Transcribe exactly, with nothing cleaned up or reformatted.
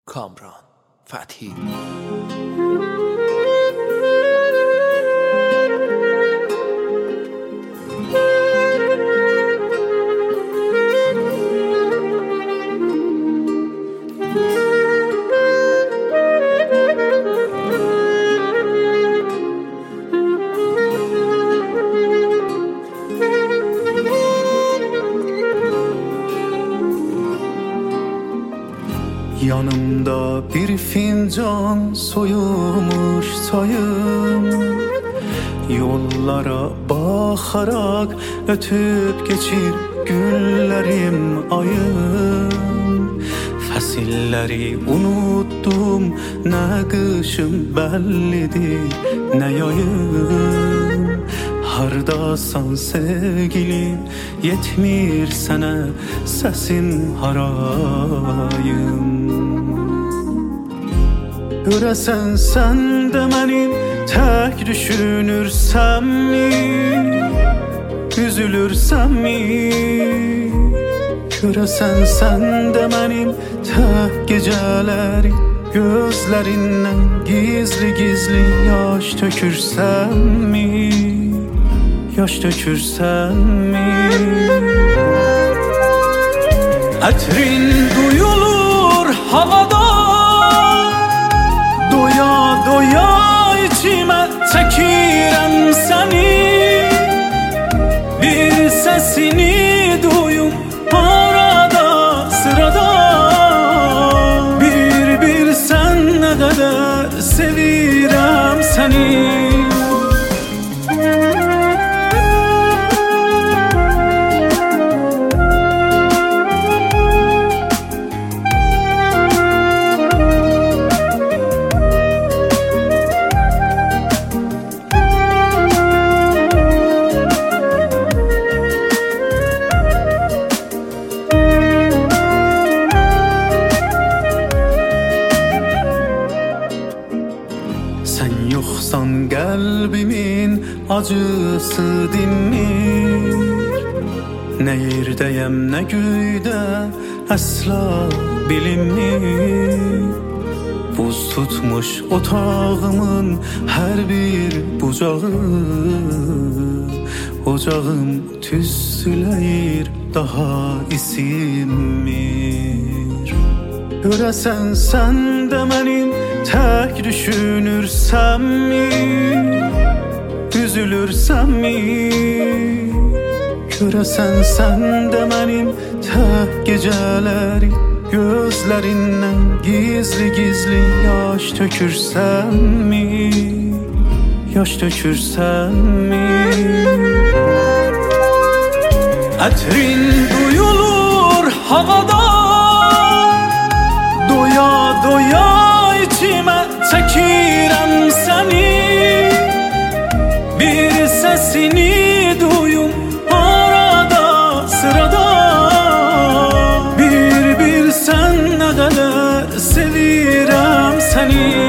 کامران فتحی. Yanımda bir fincan soyulmuş çayım, yollara bakarak ötüp geçir günlerim ayım. Fəsilləri unuttum, nə qışım bəllidir, nə yayım. Hardasan sevgilim, yetmir sənə səsim harayım. Görəsən sən də mənim tək düşünürsənmi, üzülürsənmi? Görəsən sən də mənim tək gecələri gözlərindən gizli-gizli yaş tökürsənmi, yaş tökürsənmi? Ətrin duyulur havada, doya doya içimə çəkirəm səni. Bir səsini duyum arada sırada, bir bilsən nə qədər sevirəm səni. Sən yoxsan qəlbimin acısı dinmir, nə yerdəyəm, nə göydə əsla bilinmir. Buz tutmuş otağımın hər bir bucağı, ocağım tüstüləyir, daha isinmir. Görəsən sən də mənim tək düşünürsənmi, üzülürsənmi? Görəsən sən də mənim tək gecələri gözlərindən gizli-gizli yaş tökürsənmi, yaş tökürsənmi? Ətrin duyulur havada, doya doya içimə çəkirəm səni. Bir səsini duyum arada sırada, bir bilsən nə qədər sevirəm səni.